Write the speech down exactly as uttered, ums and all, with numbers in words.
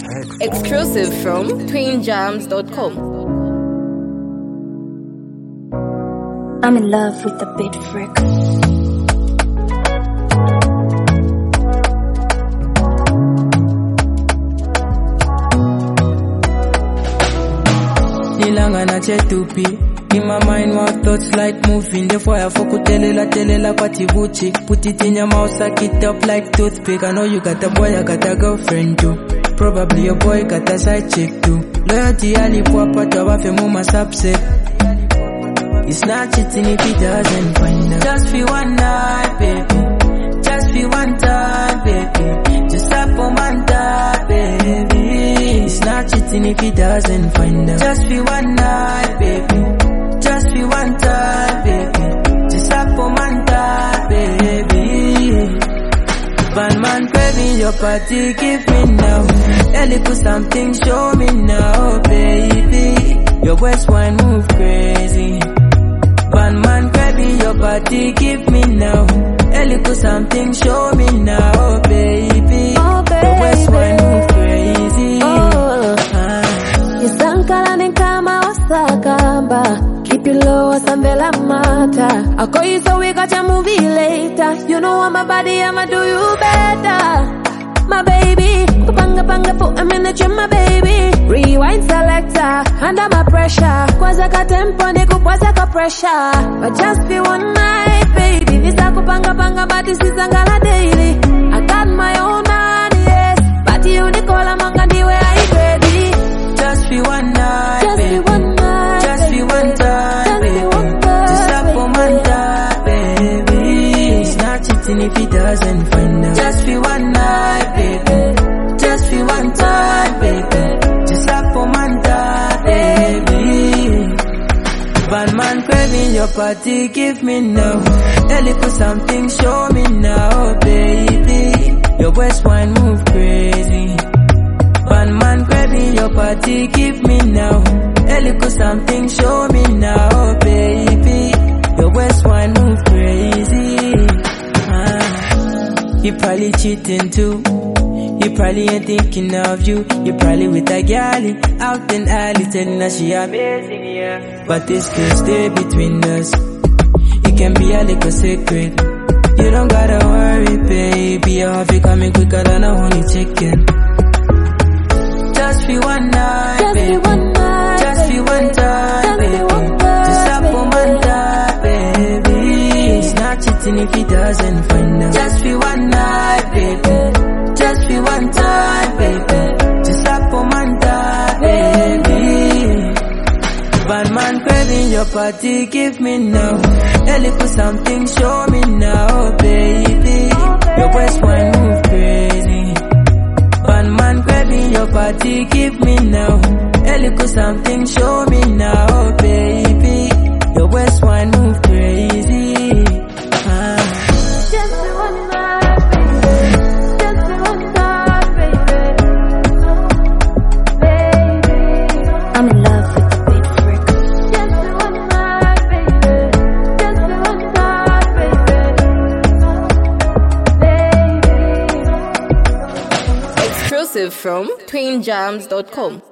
Exclusive from twin jams dot com. I'm in love with the beat freak. Nilanga na chetupi. In my mind, my thoughts like moving. Therefore, I fuck telela telela kwati buchi. Put it in your mouth, suck it up like toothpick. I know you got a boy, I got a girlfriend too. Probably your boy got a side chick too. Loyalty ali papa to wafe mama subset. It's not cheating if he doesn't find her. Just for one night, baby. Just for one time, baby. Just up for one time, baby. It's not cheating if he doesn't find her. Just for one night, baby. Just for one time, baby. Just up for one time, baby. Bad man, baby, your party, give me now. Ellie, put something, show me now, baby. Your west wine move crazy. Bad man, baby, your body, give me now. Ellie, put something, show me now, baby. Oh, baby. Your west wine move crazy. Oh. Ah. Yisankala ni kama Osakamba. Keep it low, Sambela Mata. I call you so we got your movie later. You know I'm my body, I'ma do you better. My baby, panga panga put I'm in the gym, my baby. Rewind selector, under my pressure. Kwaza ka tempo, niku kwaza ka pressure. But just for one night, baby. Nisa kupanga panga, but this is angala daily. I got my own money, yes. But you Nicola manga di where I ready. Just for one night, Just baby. for one night, Just for one time, Just baby. for one time, Just up for one time, baby. He's not cheating if he doesn't find her. Just for one night, baby. Just for one time, baby. Just up for one time, baby. Bad man, craving your party, give me now. Ellie, put something, show me now, baby. Your west wine move crazy. Bad man, craving your party, give me now. Ellie, put something, show me now, baby. Your west wine move crazy. Ah. You probably cheating too. You probably ain't thinking of you. You probably with a galley out in alley telling her she amazing, yeah. But this can stay between us. It can be a little secret. You don't gotta worry, baby. I'll be coming quicker than a honey chicken. Just for one night, Just baby. for one night, Just for one time, Just baby. for one time, Just up for one baby. time, baby. He's not cheating if he doesn't find her. Just for one night, baby. Just for one time, baby. Just up for one time, baby. Bad man, craving your party, give me now. Ellie, put something, show me now, baby. Your west wine move crazy. Bad man, craving your party, give me now. Ellie, put something, show me now, baby. Your west wine move crazy. Ah. Just for one night, baby. Just for one night, baby. Baby. I'm in love with the beat freak. Just for one night, baby. Just for one night, baby. Baby. Exclusive from twin jams dot com.